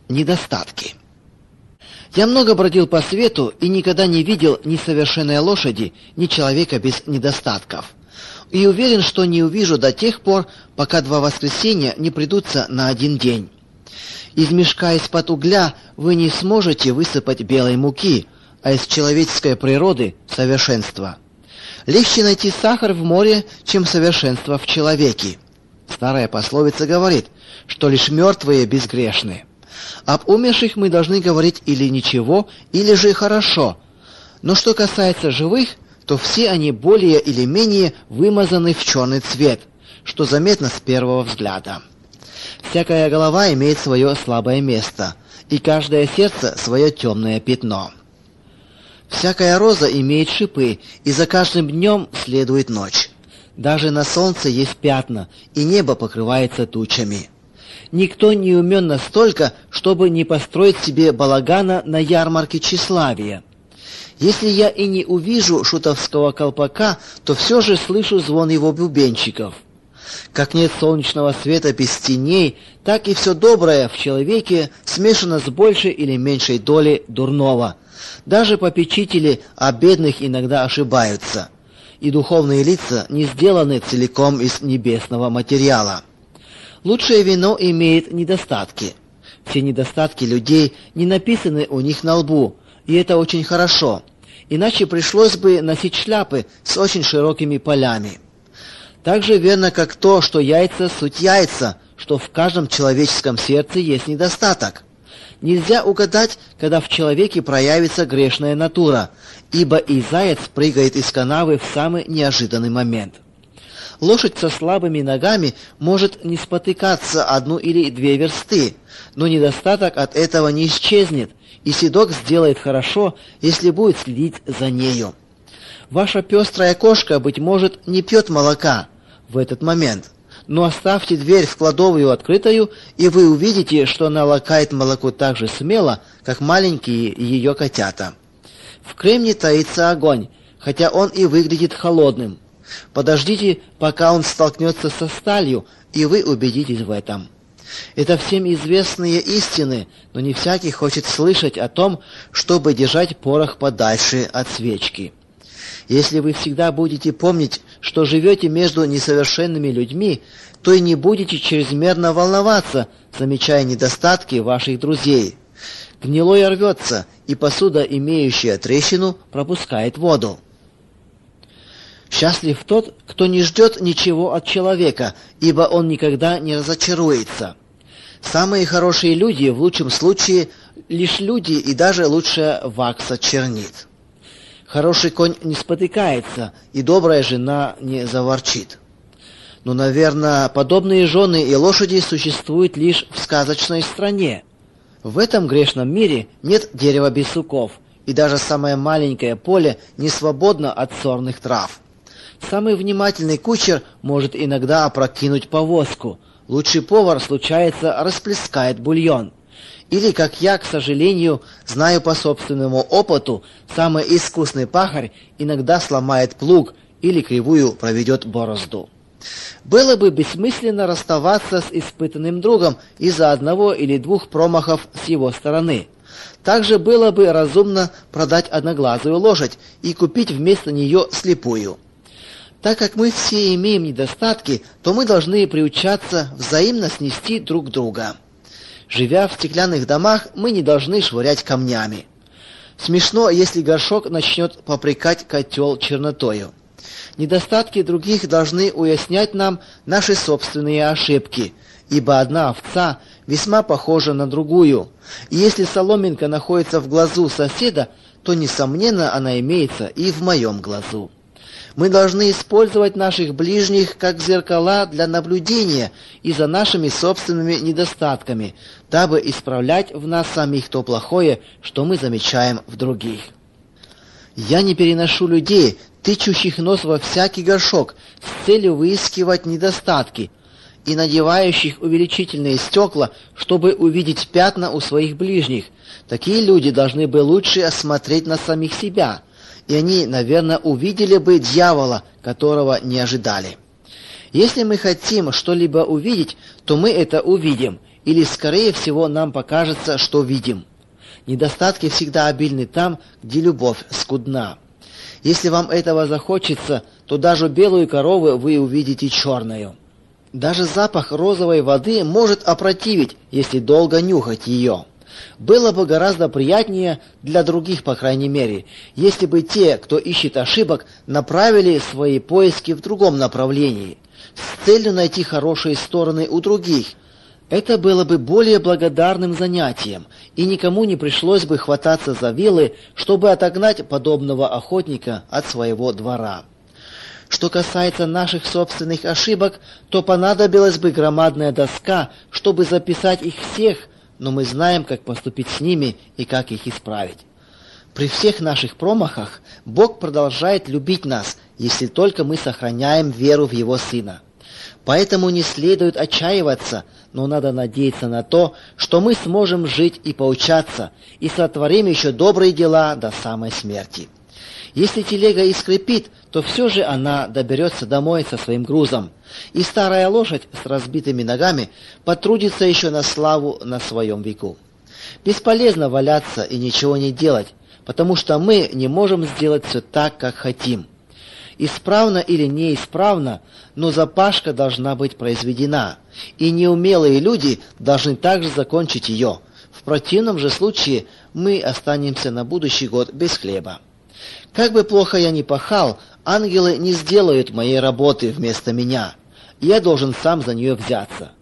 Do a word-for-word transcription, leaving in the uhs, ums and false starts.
Недостатки. Я много бродил по свету и никогда не видел ни совершенной лошади, ни человека без недостатков. И уверен, что не увижу до тех пор, пока два воскресенья не придутся на один день. Из мешка из-под угля вы не сможете высыпать белой муки, а из человеческой природы – совершенство. Легче найти сахар в море, чем совершенство в человеке. Старая пословица говорит, что лишь мертвые безгрешны. Об умерших мы должны говорить или ничего, или же хорошо. Но что касается живых, то все они более или менее вымазаны в черный цвет, что заметно с первого взгляда. Всякая голова имеет свое слабое место, и каждое сердце свое темное пятно. Всякая роза имеет шипы, и за каждым днем следует ночь. Даже на солнце есть пятна, и небо покрывается тучами. Никто не умен настолько, чтобы не построить себе балагана на ярмарке тщеславия. Если я и не увижу шутовского колпака, то все же слышу звон его бубенчиков. Как нет солнечного света без теней, так и все доброе в человеке смешано с большей или меньшей долей дурного. Даже попечители о бедных иногда ошибаются, и духовные лица не сделаны целиком из небесного материала. Лучшее вино имеет недостатки. Все недостатки людей не написаны у них на лбу, и это очень хорошо. Иначе пришлось бы носить шляпы с очень широкими полями. Так же верно, как то, что яйца суть яйца, что в каждом человеческом сердце есть недостаток. Нельзя угадать, когда в человеке проявится грешная натура, ибо и заяц прыгает из канавы в самый неожиданный момент. Лошадь со слабыми ногами может не спотыкаться одну или две версты, но недостаток от этого не исчезнет, и седок сделает хорошо, если будет следить за нею. Ваша пестрая кошка, быть может, не пьет молока в этот момент, но оставьте дверь в кладовую открытую, и вы увидите, что она лакает молоко так же смело, как маленькие ее котята. В кремне таится огонь, хотя он и выглядит холодным. Подождите, пока он столкнется со сталью, и вы убедитесь в этом. Это всем известные истины, но не всякий хочет слышать о том, чтобы держать порох подальше от свечки. Если вы всегда будете помнить, что живете между несовершенными людьми, то и не будете чрезмерно волноваться, замечая недостатки ваших друзей. Гнилое рвется, и посуда, имеющая трещину, пропускает воду. Счастлив тот, кто не ждет ничего от человека, ибо он никогда не разочаруется. Самые хорошие люди, в лучшем случае, лишь люди, и даже лучшая вакса чернит. Хороший конь не спотыкается, и добрая жена не заворчит. Но, наверное, подобные жены и лошади существуют лишь в сказочной стране. В этом грешном мире нет дерева без суков, и даже самое маленькое поле не свободно от сорных трав. Самый внимательный кучер может иногда опрокинуть повозку. Лучший повар, случается, расплескает бульон. Или, как я, к сожалению, знаю по собственному опыту, самый искусный пахарь иногда сломает плуг или кривую проведет борозду. Было бы бессмысленно расставаться с испытанным другом из-за одного или двух промахов с его стороны. Также было бы разумно продать одноглазую лошадь и купить вместо нее слепую. Так как мы все имеем недостатки, то мы должны приучаться взаимно снести друг друга. Живя в стеклянных домах, мы не должны швырять камнями. Смешно, если горшок начнет попрекать котел чернотою. Недостатки других должны уяснять нам наши собственные ошибки, ибо одна овца весьма похожа на другую, и если соломинка находится в глазу соседа, то, несомненно, она имеется и в моем глазу. Мы должны использовать наших ближних как зеркала для наблюдения и за нашими собственными недостатками, дабы исправлять в нас самих то плохое, что мы замечаем в других. Я не переношу людей, тычущих нос во всякий горшок с целью выискивать недостатки и надевающих увеличительные стекла, чтобы увидеть пятна у своих ближних. Такие люди должны бы лучше осмотреть на самих себя, и они, наверное, увидели бы дьявола, которого не ожидали. Если мы хотим что-либо увидеть, то мы это увидим, или, скорее всего, нам покажется, что видим. Недостатки всегда обильны там, где любовь скудна. Если вам этого захочется, то даже белую корову вы увидите черную. Даже запах розовой воды может опротивить, если долго нюхать ее. Было бы гораздо приятнее, для других по крайней мере, если бы те, кто ищет ошибок, направили свои поиски в другом направлении, с целью найти хорошие стороны у других. Это было бы более благодарным занятием, и никому не пришлось бы хвататься за вилы, чтобы отогнать подобного охотника от своего двора. Что касается наших собственных ошибок, то понадобилась бы громадная доска, чтобы записать их всех, но мы знаем, как поступить с ними и как их исправить. При всех наших промахах Бог продолжает любить нас, если только мы сохраняем веру в Его Сына. Поэтому не следует отчаиваться, но надо надеяться на то, что мы сможем жить и поучаться, и сотворим еще добрые дела до самой смерти. Если телега и скрипит, то все же она доберется домой со своим грузом, и старая лошадь с разбитыми ногами потрудится еще на славу на своем веку. Бесполезно валяться и ничего не делать, потому что мы не можем сделать все так, как хотим. Исправно или неисправно, но запашка должна быть произведена, и неумелые люди должны также закончить ее. В противном же случае мы останемся на будущий год без хлеба. Как бы плохо я ни пахал, ангелы не сделают моей работы вместо меня. Я должен сам за нее взяться.